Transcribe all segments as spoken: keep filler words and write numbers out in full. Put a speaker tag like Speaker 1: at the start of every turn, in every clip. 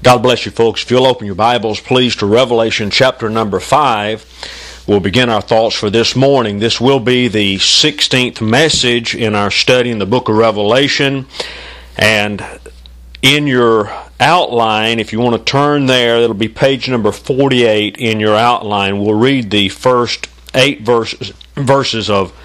Speaker 1: God bless you, folks. If you'll open your Bibles, please, to Revelation chapter number five. We'll begin our thoughts for this morning. This will be the sixteenth message in our study in the book of Revelation. And in your outline, if you want to turn there, it'll be page number forty-eight in your outline. We'll read the first eight verses, verses of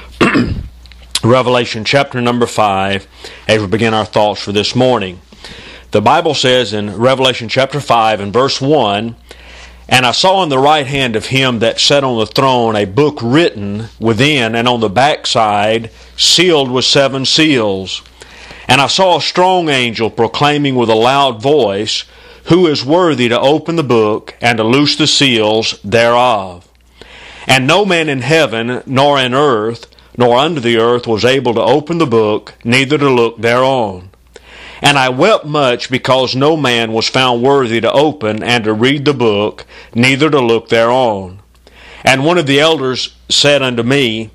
Speaker 1: Revelation chapter number five as we begin our thoughts for this morning. The Bible says in Revelation chapter five and verse one, "And I saw in the right hand of him that sat on the throne a book written within and on the backside, sealed with seven seals. And I saw a strong angel proclaiming with a loud voice, Who is worthy to open the book and to loose the seals thereof? And no man in heaven, nor in earth, nor under the earth was able to open the book, neither to look thereon. And I wept much because no man was found worthy to open and to read the book, neither to look thereon. And one of the elders said unto me,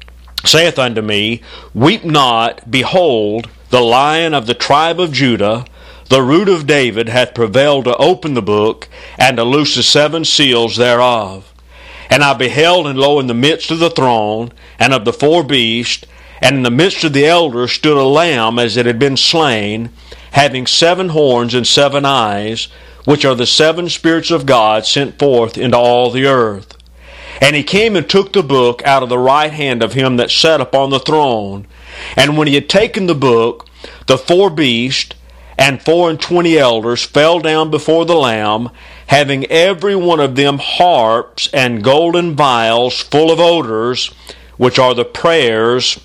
Speaker 1: saith unto me, Weep not, behold, the Lion of the tribe of Judah, the root of David, hath prevailed to open the book and to loose the seven seals thereof. And I beheld, and lo, in the midst of the throne and of the four beasts, and in the midst of the elders stood a lamb as it had been slain, having seven horns and seven eyes, which are the seven spirits of God sent forth into all the earth. And he came and took the book out of the right hand of him that sat upon the throne. And when he had taken the book, the four beasts and four and twenty elders fell down before the Lamb, having every one of them harps and golden vials full of odors, which are the prayers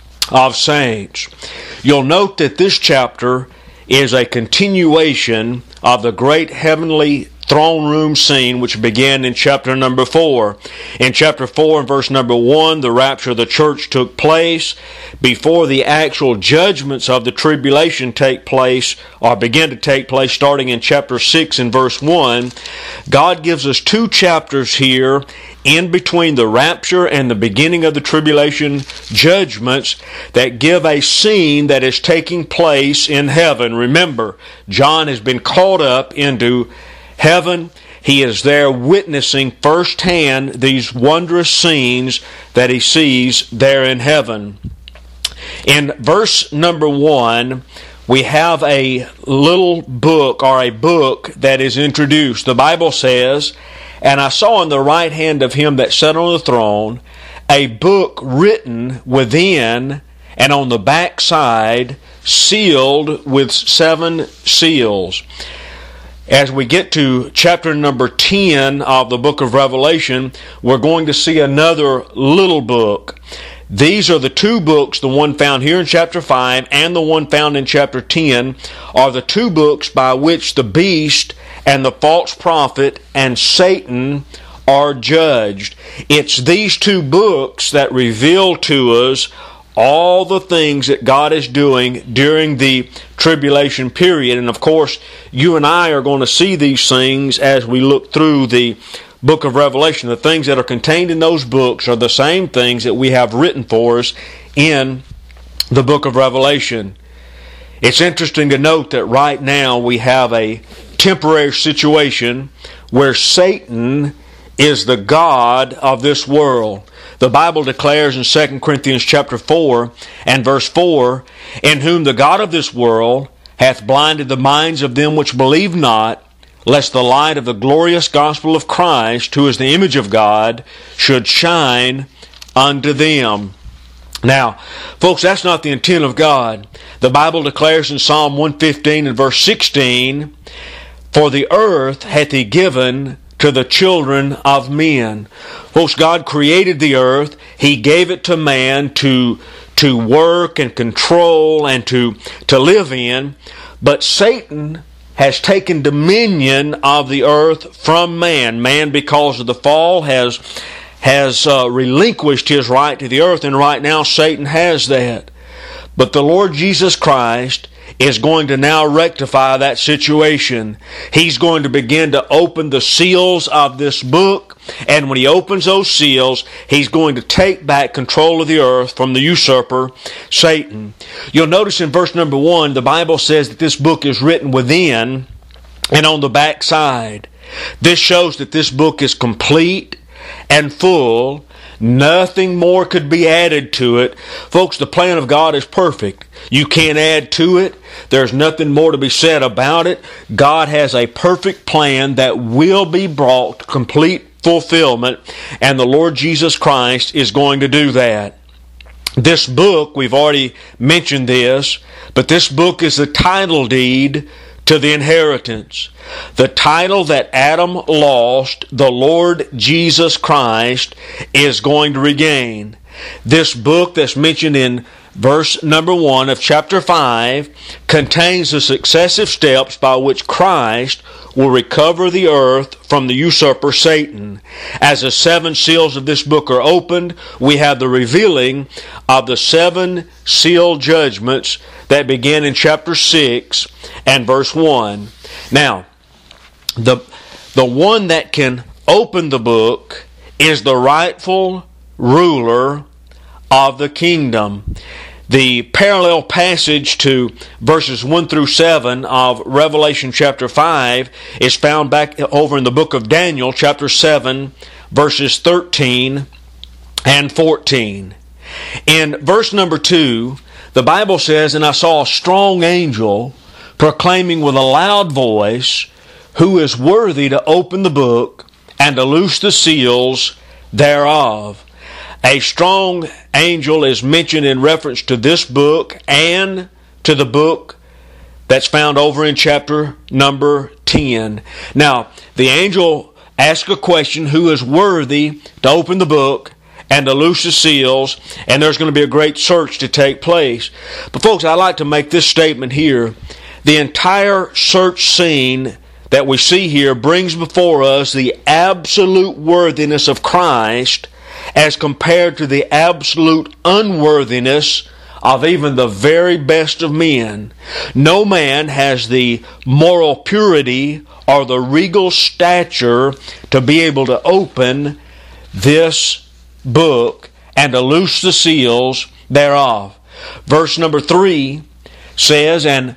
Speaker 1: of saints." You'll note that this chapter is a continuation of the great heavenly throne room scene which began in chapter number four. In chapter four and verse number one, the rapture of the church took place before the actual judgments of the tribulation take place or begin to take place starting in chapter six and verse one. God gives us two chapters here in between the rapture and the beginning of the tribulation judgments that give a scene that is taking place in heaven. Remember, John has been caught up into heaven. He is there witnessing firsthand these wondrous scenes that he sees there in heaven. In verse number one, we have a little book or a book that is introduced. The Bible says, "And I saw in the right hand of him that sat on the throne a book written within and on the backside, sealed with seven seals." As we get to chapter number ten of the book of Revelation, we're going to see another little book. These are the two books, the one found here in chapter five and the one found in chapter ten, are the two books by which the beast and the false prophet and Satan are judged. It's these two books that reveal to us all the things that God is doing during the tribulation period. And of course, you and I are going to see these things as we look through the book of Revelation. The things that are contained in those books are the same things that we have written for us in the book of Revelation. It's interesting to note that right now we have a temporary situation where Satan is the god of this world. The Bible declares in Second Corinthians chapter four and verse four, "In whom the God of this world hath blinded the minds of them which believe not, lest the light of the glorious gospel of Christ, who is the image of God, should shine unto them." Now, folks, that's not the intent of God. The Bible declares in Psalm one fifteen and verse sixteen, "For the earth hath he given to the children of men." Folks, God created the earth. He gave it to man to, to work and control and to, to live in. But Satan has taken dominion of the earth from man. Man, because of the fall, has, has uh, relinquished his right to the earth, and right now Satan has that. But the Lord Jesus Christ is going to now rectify that situation. He's going to begin to open the seals of this book, and when he opens those seals, he's going to take back control of the earth from the usurper, Satan. You'll notice in verse number one, the Bible says that this book is written within and on the back side. This shows that this book is complete and full. Nothing more could be added to it. Folks, the plan of God is perfect. You can't add to it. There's nothing more to be said about it. God has a perfect plan that will be brought to complete fulfillment, and the Lord Jesus Christ is going to do that. This book, we've already mentioned this, but this book is the title deed to the inheritance. The title that Adam lost, the Lord Jesus Christ is going to regain. This book that's mentioned in verse number one of chapter five contains the successive steps by which Christ will recover the earth from the usurper Satan. As the seven seals of this book are opened, we have the revealing of the seven seal judgments that begin in chapter six and verse one. Now, the, the one that can open the book is the rightful ruler of the kingdom. The parallel passage to verses one through seven of Revelation chapter five is found back over in the book of Daniel chapter seven, verses thirteen and fourteen. In verse number two, the Bible says, "And I saw a strong angel proclaiming with a loud voice, who is worthy to open the book and to loose the seals thereof." A strong angel is mentioned in reference to this book and to the book that's found over in chapter number ten. Now, the angel asks a question, who is worthy to open the book and to loose the seals, and there's going to be a great search to take place. But folks, I'd like to make this statement here. The entire search scene that we see here brings before us the absolute worthiness of Christ as compared to the absolute unworthiness of even the very best of men. No man has the moral purity or the regal stature to be able to open this book and to loose the seals thereof. Verse number three says, "And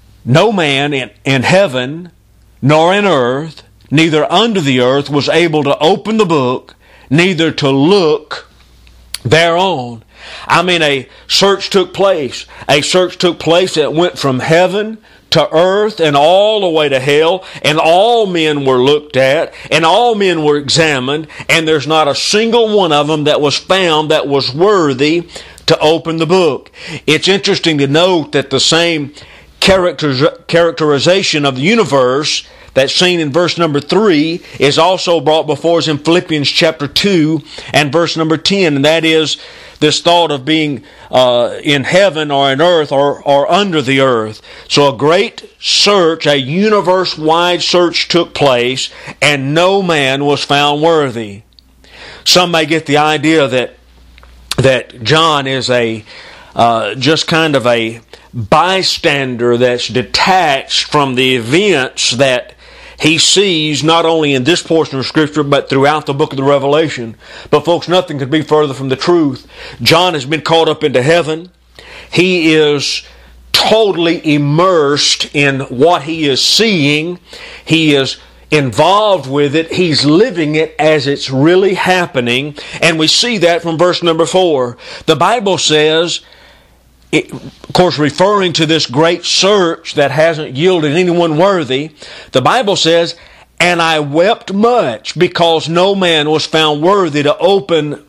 Speaker 1: no man in, in heaven nor in earth, neither under the earth, was able to open the book, neither to look thereon." I mean, a search took place. A search took place that went from heaven to earth and all the way to hell, and all men were looked at, and all men were examined, and there's not a single one of them that was found that was worthy to open the book. It's interesting to note that the same character, characterization of the universe that's seen in verse number three is also brought before us in Philippians chapter two and verse number ten, and that is this thought of being uh, in heaven or in earth or, or under the earth. So a great search, a universe-wide search took place, and no man was found worthy. Some may get the idea that that John is a uh, just kind of a bystander that's detached from the events that he sees not only in this portion of Scripture but throughout the book of the Revelation. But folks, nothing could be further from the truth. John has been caught up into heaven. He is totally immersed in what he is seeing. He is involved with it. He's living it as it's really happening. And we see that from verse number four. The Bible says, It, of course, referring to this great search that hasn't yielded anyone worthy, the Bible says, "And I wept much because no man was found worthy to open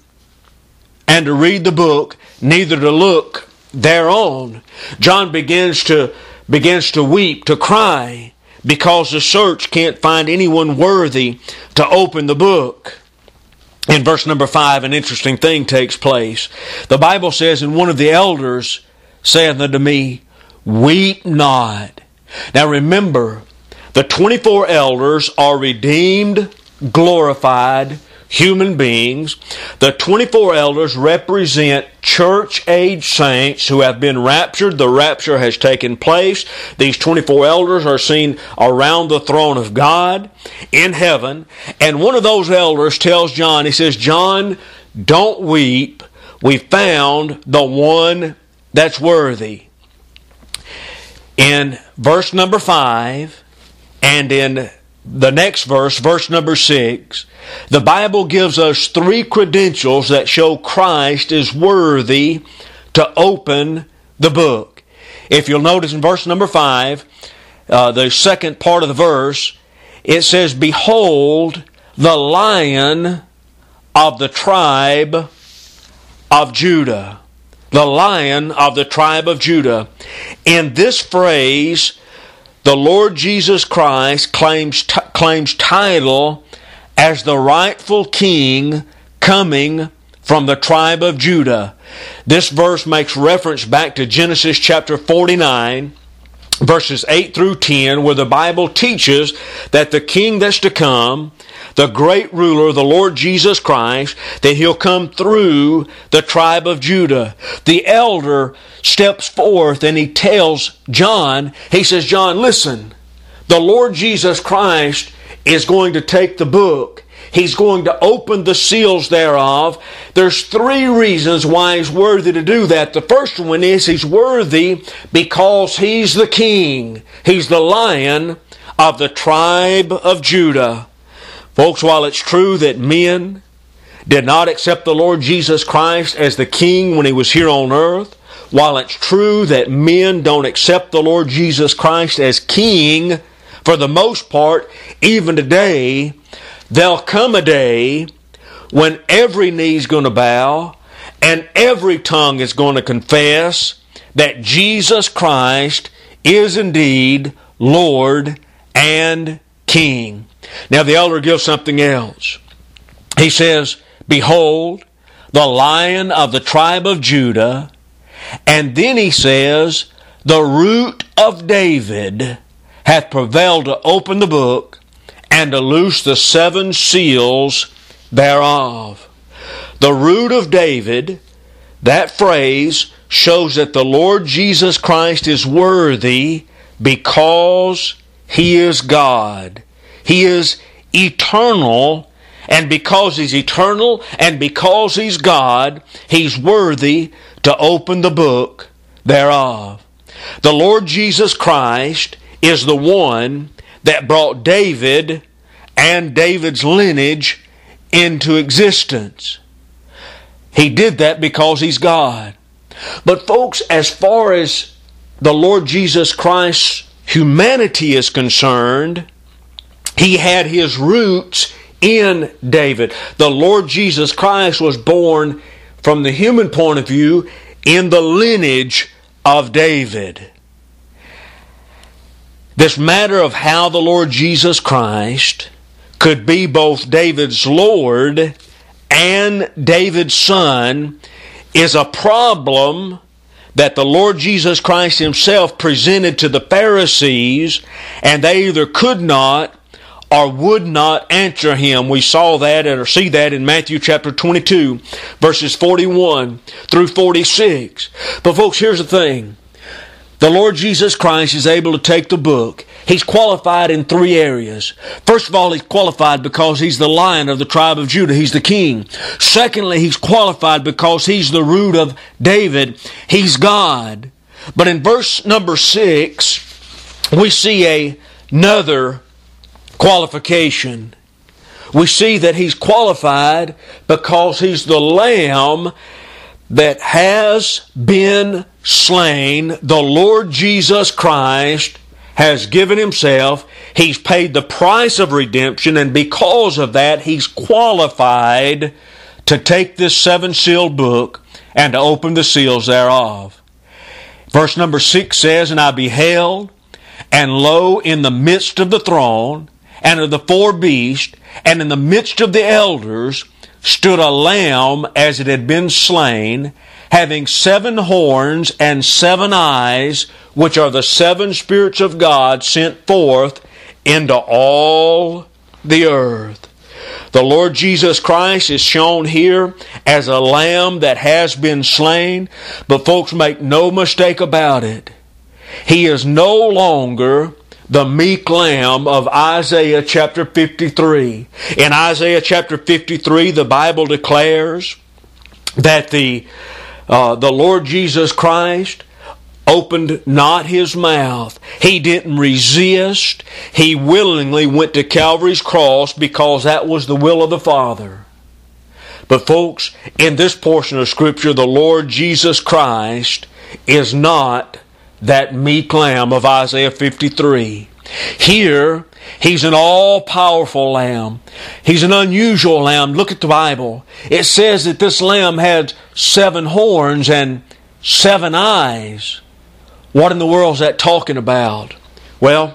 Speaker 1: and to read the book, neither to look thereon." John begins to begins to weep, to cry, because the search can't find anyone worthy to open the book. In verse number five, an interesting thing takes place. The Bible says, "And one of the elders saith unto me, Weep not." Now remember, the twenty-four elders are redeemed, glorified human beings. The twenty-four elders represent church-age saints who have been raptured. The rapture has taken place. These twenty-four elders are seen around the throne of God in heaven. And one of those elders tells John, he says, "John, don't weep. We found the one that's worthy." In verse number five And in the next verse, verse number six, the Bible gives us three credentials that show Christ is worthy to open the book. If you'll notice in verse number five, uh, the second part of the verse, it says, "Behold, the Lion of the tribe of Judah." The Lion of the tribe of Judah. In this phrase, the Lord Jesus Christ claims, t- claims title as the rightful king coming from the tribe of Judah. This verse makes reference back to Genesis chapter forty-nine, verses eight through ten, where the Bible teaches that the king that's to come, the great ruler, the Lord Jesus Christ, that He'll come through the tribe of Judah. The elder steps forth and he tells John, he says, "John, listen, the Lord Jesus Christ is going to take the book. He's going to open the seals thereof." There's three reasons why He's worthy to do that. The first one is He's worthy because He's the king. He's the Lion of the tribe of Judah. Folks, while it's true that men did not accept the Lord Jesus Christ as the king when He was here on earth, while it's true that men don't accept the Lord Jesus Christ as king, for the most part, even today, there'll come a day when every knee's going to bow and every tongue is going to confess that Jesus Christ is indeed Lord and King. Now the elder gives something else. He says, "Behold, the Lion of the tribe of Judah." And then he says, "The root of David hath prevailed to open the book and to loose the seven seals thereof." The root of David, that phrase shows that the Lord Jesus Christ is worthy because He is God. He is eternal, and because He's eternal and because He's God, He's worthy to open the book thereof. The Lord Jesus Christ is the one that brought David and David's lineage into existence. He did that because He's God. But folks, as far as the Lord Jesus Christ's humanity is concerned, He had His roots in David. The Lord Jesus Christ was born, from the human point of view, in the lineage of David. This matter of how the Lord Jesus Christ could be both David's Lord and David's son is a problem that the Lord Jesus Christ Himself presented to the Pharisees, and they either could not or would not answer Him. We saw that or see that in Matthew chapter twenty-two, verses forty-one through forty-six. But folks, here's the thing. The Lord Jesus Christ is able to take the book. He's qualified in three areas. First of all, He's qualified because He's the Lion of the tribe of Judah. He's the King. Secondly, He's qualified because He's the root of David. He's God. But in verse number six, we see a, another qualification. We see that He's qualified because He's the Lamb that has been slain. The Lord Jesus Christ has given Himself. He's paid the price of redemption, and because of that, He's qualified to take this seven-sealed book and to open the seals thereof. Verse number six says, "And I beheld, and lo, in the midst of the throne, and of the four beasts, and in the midst of the elders, stood a lamb as it had been slain, having seven horns and seven eyes, which are the seven spirits of God sent forth into all the earth." The Lord Jesus Christ is shown here as a lamb that has been slain, but folks, make no mistake about it. He is no longer the meek lamb of Isaiah chapter fifty-three. In Isaiah chapter fifty-three, the Bible declares that the uh, the Lord Jesus Christ opened not his mouth. He didn't resist. He willingly went to Calvary's cross because that was the will of the Father. But folks, in this portion of Scripture, the Lord Jesus Christ is not that meek lamb of Isaiah fifty-three. Here, He's an all-powerful lamb. He's an unusual lamb. Look at the Bible. It says that this lamb had seven horns and seven eyes. What in the world is that talking about? Well,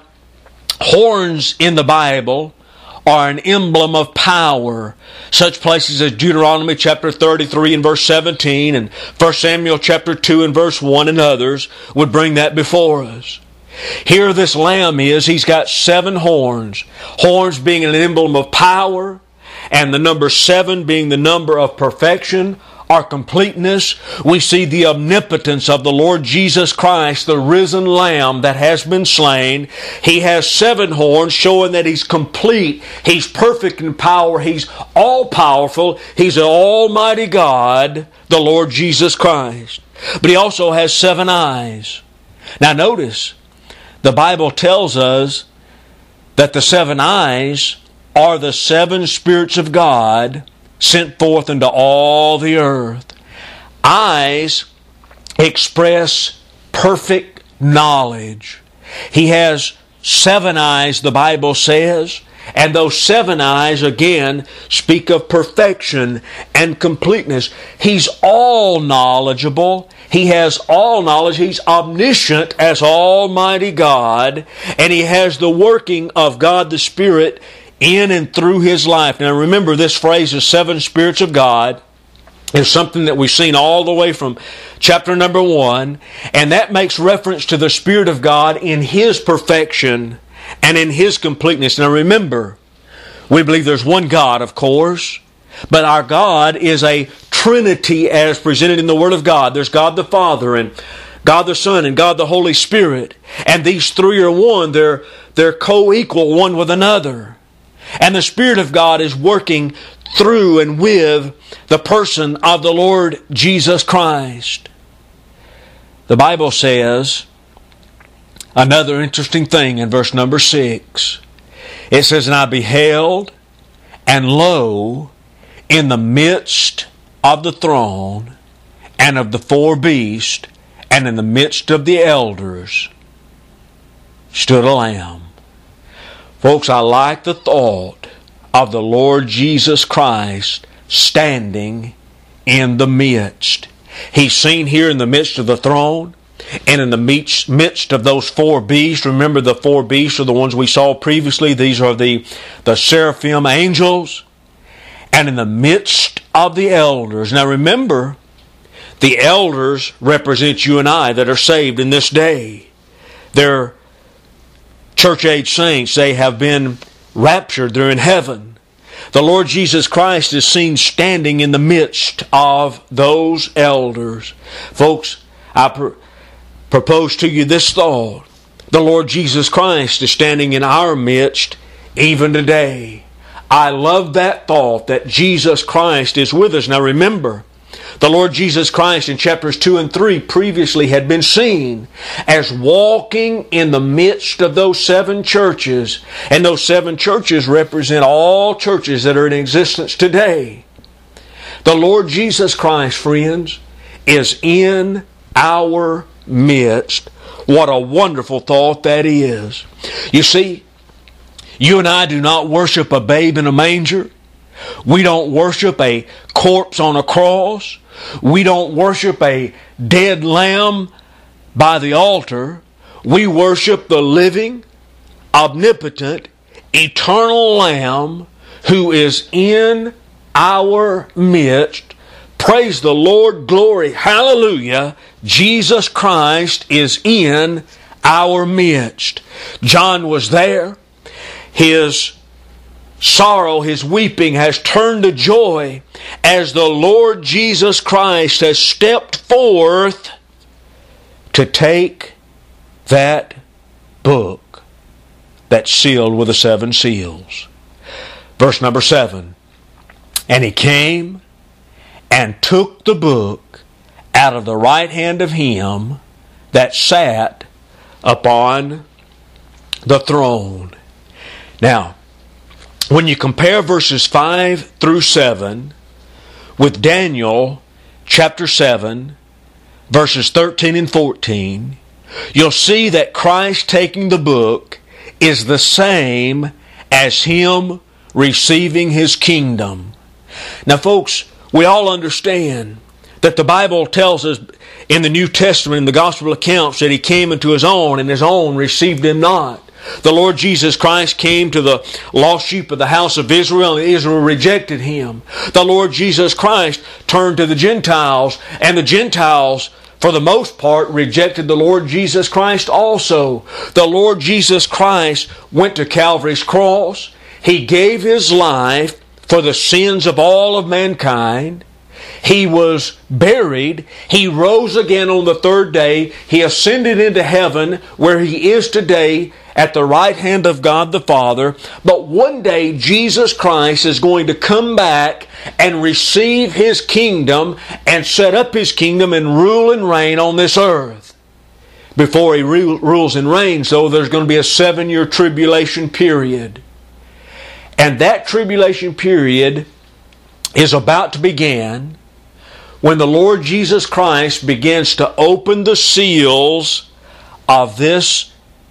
Speaker 1: horns in the Bible are an emblem of power. Such places as Deuteronomy chapter thirty-three and verse seventeen and First Samuel chapter two and verse one and others would bring that before us. Here this lamb is, he's got seven horns. Horns being an emblem of power, and the number seven being the number of perfection or completeness. We see the omnipotence of the Lord Jesus Christ, the risen Lamb that has been slain. He has seven horns, showing that He's complete. He's perfect in power. He's all-powerful. He's an almighty God, the Lord Jesus Christ. But He also has seven eyes. Now notice, the Bible tells us that the seven eyes are the seven spirits of God sent forth into all the earth. Eyes express perfect knowledge. He has seven eyes, the Bible says, and those seven eyes, again, speak of perfection and completeness. He's all knowledgeable. He has all knowledge. He's omniscient as Almighty God, and He has the working of God the Spirit in and through His life. Now remember, this phrase, the seven spirits of God, is something that we've seen all the way from chapter number one, and that makes reference to the Spirit of God in His perfection and in His completeness. Now remember, we believe there's one God, of course, but our God is a Trinity as presented in the Word of God. There's God the Father and God the Son and God the Holy Spirit, and these three are one. They're, they're co-equal one with another. And the Spirit of God is working through and with the person of the Lord Jesus Christ. The Bible says another interesting thing in verse number six. It says, "And I beheld, and lo, in the midst of the throne, and of the four beasts, and in the midst of the elders, stood a Lamb." Folks, I like the thought of the Lord Jesus Christ standing in the midst. He's seen here in the midst of the throne and in the midst of those four beasts. Remember, the four beasts are the ones we saw previously. These are the, the seraphim angels. And in the midst of the elders. Now remember, the elders represent you and I that are saved in this day. They're church-age saints. They have been raptured. They're in heaven. The Lord Jesus Christ is seen standing in the midst of those elders. Folks, I pr- propose to you this thought. The Lord Jesus Christ is standing in our midst even today. I love that thought that Jesus Christ is with us. Now remember, the Lord Jesus Christ in chapters two and three previously had been seen as walking in the midst of those seven churches. And those seven churches represent all churches that are in existence today. The Lord Jesus Christ, friends, is in our midst. What a wonderful thought that is. You see, you and I do not worship a babe in a manger. We don't worship a corpse on a cross. We don't worship a dead lamb by the altar. We worship the living, omnipotent, eternal Lamb who is in our midst. Praise the Lord, glory, hallelujah. Jesus Christ is in our midst. John was there. His sorrow, his weeping has turned to joy as the Lord Jesus Christ has stepped forth to take that book that's sealed with the seven seals. Verse number seven. "And He came and took the book out of the right hand of Him that sat upon the throne. Now, when you compare verses five through seven with Daniel chapter seven, verses thirteen and fourteen, you'll see that Christ taking the book is the same as Him receiving His kingdom. Now, folks, we all understand that the Bible tells us in the New Testament, in the Gospel accounts, that He came into His own, and His own received Him not. The Lord Jesus Christ came to the lost sheep of the house of Israel, and Israel rejected Him. The Lord Jesus Christ turned to the Gentiles, and the Gentiles, for the most part, rejected the Lord Jesus Christ also. The Lord Jesus Christ went to Calvary's cross. He gave His life for the sins of all of mankind. He was buried. He rose again on the third day. He ascended into heaven, where He is today at the right hand of God the Father. But one day Jesus Christ is going to come back and receive His kingdom and set up His kingdom and rule and reign on this earth. Before He rules and reigns, though, there's going to be a seven-year tribulation period. And that tribulation period is about to begin when the Lord Jesus Christ begins to open the seals of this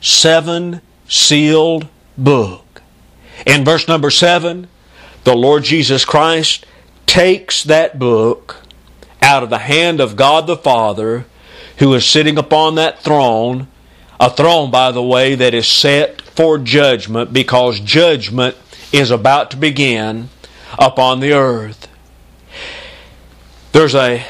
Speaker 1: seven-sealed book. In verse number seven, the Lord Jesus Christ takes that book out of the hand of God the Father, who is sitting upon that throne, a throne, by the way, that is set for judgment, because judgment is about to begin upon the earth. There's a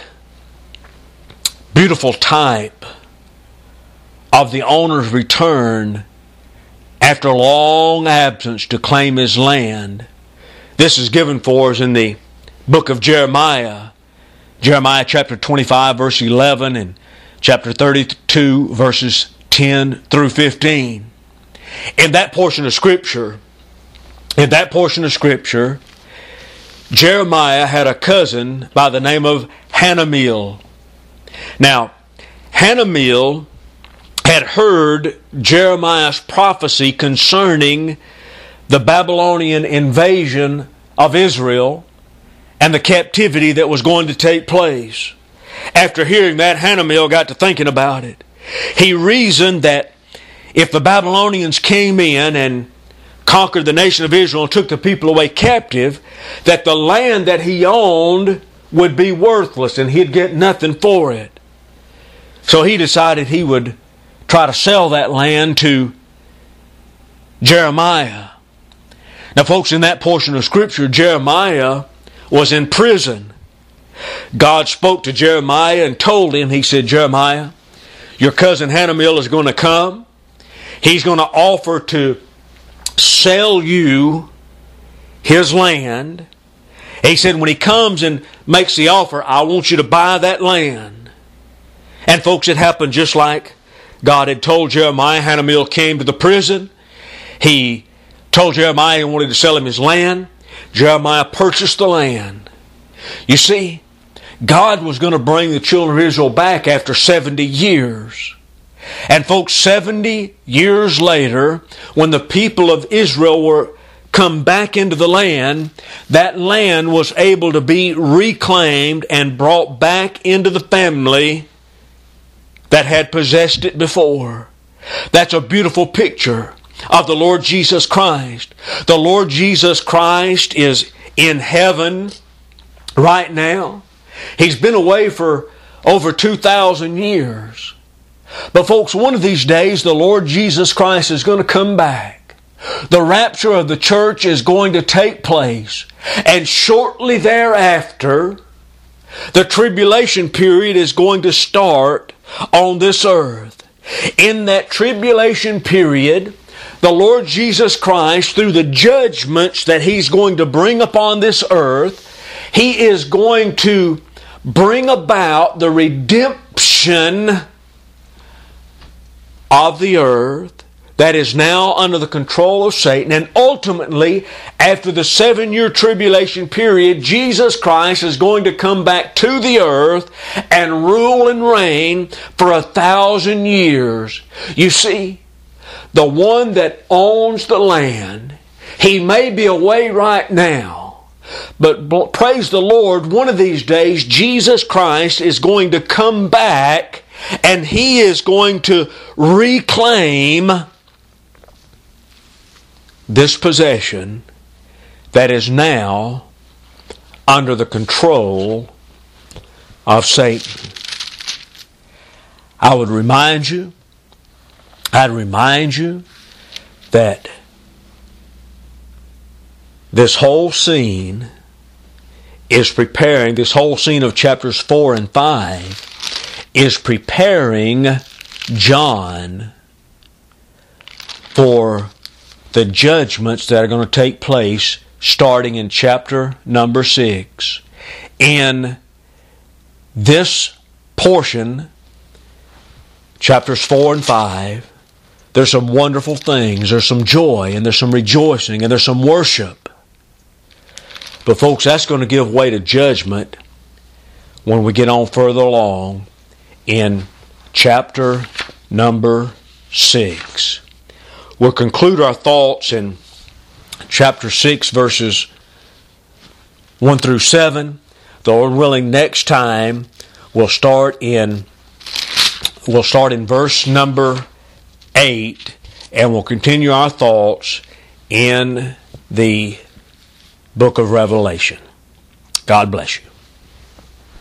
Speaker 1: beautiful type of the owner's return after a long absence to claim his land. This is given for us in the book of Jeremiah. Jeremiah chapter twenty-five, verse eleven, and chapter thirty-two, verses ten through fifteen. In that portion of Scripture, in that portion of Scripture, Jeremiah had a cousin by the name of Hanameel. Now, Hanameel had heard Jeremiah's prophecy concerning the Babylonian invasion of Israel and the captivity that was going to take place. After hearing that, Hanameel got to thinking about it. He reasoned that if the Babylonians came in and conquered the nation of Israel and took the people away captive, that the land that he owned would be worthless and he'd get nothing for it. So he decided he would try to sell that land to Jeremiah. Now, folks, in that portion of Scripture, Jeremiah was in prison. God spoke to Jeremiah and told him, He said, Jeremiah, your cousin Hanameel is going to come. He's going to offer to sell you his land. He said, when he comes and makes the offer, I want you to buy that land. And folks, it happened just like God had told Jeremiah. Hanameel came to the prison. He told Jeremiah he wanted to sell him his land. Jeremiah purchased the land. You see, God was going to bring the children of Israel back after seventy years. And folks, seventy years later, when the people of Israel were come back into the land, that land was able to be reclaimed and brought back into the family that had possessed it before. That's a beautiful picture of the Lord Jesus Christ. The Lord Jesus Christ is in heaven right now. He's been away for over two thousand years. But folks, one of these days the Lord Jesus Christ is going to come back. The rapture of the church is going to take place. And shortly thereafter, the tribulation period is going to start on this earth. In that tribulation period, the Lord Jesus Christ, through the judgments that He's going to bring upon this earth, He is going to bring about the redemption of the earth, that is now under the control of Satan. And ultimately, after the seven-year tribulation period, Jesus Christ is going to come back to the earth and rule and reign for a thousand years. You see, the one that owns the land, he may be away right now, but praise the Lord, one of these days, Jesus Christ is going to come back and He is going to reclaim this possession that is now under the control of Satan. I would remind you, I'd remind you that this whole scene is preparing, this whole scene of chapters four and five is preparing John for the judgments that are going to take place starting in chapter number six. In this portion, chapters four and five, there's some wonderful things, there's some joy, and there's some rejoicing, and there's some worship. But folks, that's going to give way to judgment when we get on further along in chapter number six. We'll conclude our thoughts in chapter six, verses one through seven. The Lord willing, next time we'll start in we'll start in verse number eight, and we'll continue our thoughts in the book of Revelation. God bless you.